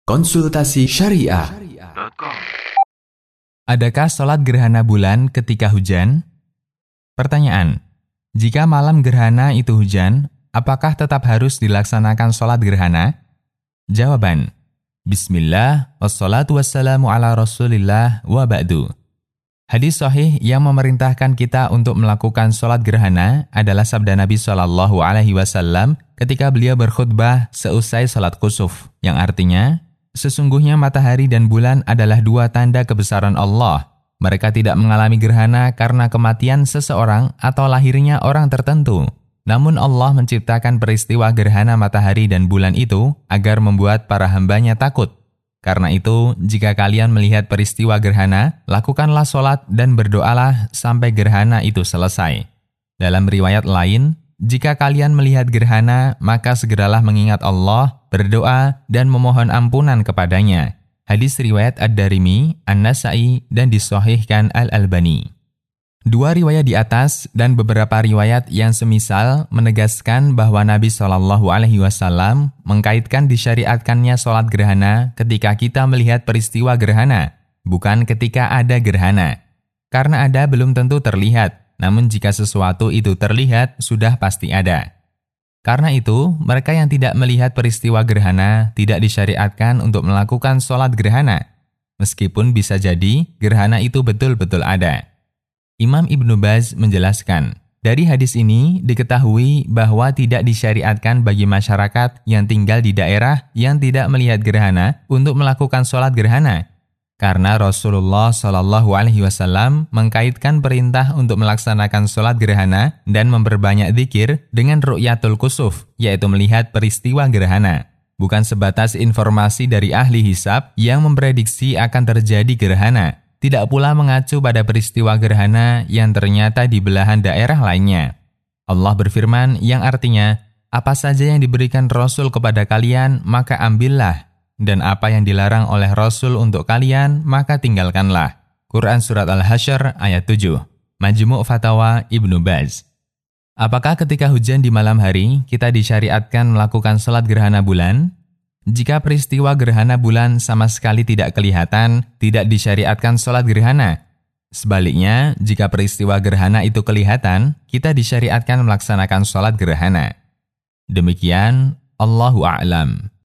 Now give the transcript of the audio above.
Konsultasi Syariah. Adakah sholat gerhana bulan ketika hujan? Pertanyaan, jika malam gerhana itu hujan, apakah tetap harus dilaksanakan sholat gerhana? Jawaban, Bismillah, wassalatu wassalamu ala rasulillah wa ba'du. Hadis sahih yang memerintahkan kita untuk melakukan sholat gerhana adalah sabda Nabi SAW ketika beliau berkhutbah seusai sholat kusuf, yang artinya, sesungguhnya matahari dan bulan adalah dua tanda kebesaran Allah. Mereka tidak mengalami gerhana karena kematian seseorang atau lahirnya orang tertentu. Namun Allah menciptakan peristiwa gerhana matahari dan bulan itu agar membuat para hambanya takut. Karena itu, jika kalian melihat peristiwa gerhana, lakukanlah sholat dan berdoalah sampai gerhana itu selesai. Dalam riwayat lain, jika kalian melihat gerhana, maka segeralah mengingat Allah, berdoa, dan memohon ampunan kepadanya. Hadis riwayat Ad-Darimi, An-Nasa'i, dan disahihkan Al-Albani. Dua riwayat di atas dan beberapa riwayat yang semisal menegaskan bahwa Nabi SAW mengkaitkan disyariatkannya sholat gerhana ketika kita melihat peristiwa gerhana, bukan ketika ada gerhana. Karena ada belum tentu terlihat, namun jika sesuatu itu terlihat, sudah pasti ada. Karena itu, mereka yang tidak melihat peristiwa gerhana tidak disyariatkan untuk melakukan sholat gerhana, meskipun bisa jadi gerhana itu betul-betul ada. Imam Ibnu Baz menjelaskan, dari hadis ini diketahui bahwa tidak disyariatkan bagi masyarakat yang tinggal di daerah yang tidak melihat gerhana untuk melakukan sholat gerhana. Karena Rasulullah SAW mengkaitkan perintah untuk melaksanakan sholat gerhana dan memperbanyak dzikir dengan ru'yatul kusuf, yaitu melihat peristiwa gerhana. Bukan sebatas informasi dari ahli hisab yang memprediksi akan terjadi gerhana, tidak pula mengacu pada peristiwa gerhana yang ternyata di belahan daerah lainnya. Allah berfirman yang artinya, apa saja yang diberikan Rasul kepada kalian, maka ambillah. Dan apa yang dilarang oleh Rasul untuk kalian, maka tinggalkanlah. Quran Surat Al-Hasyr ayat 7. Majmu' Fatawa Ibnu Baz. Apakah ketika hujan di malam hari, kita disyariatkan melakukan sholat gerhana bulan? Jika peristiwa gerhana bulan sama sekali tidak kelihatan, tidak disyariatkan sholat gerhana. Sebaliknya, jika peristiwa gerhana itu kelihatan, kita disyariatkan melaksanakan sholat gerhana. Demikian, Allahu a'lam.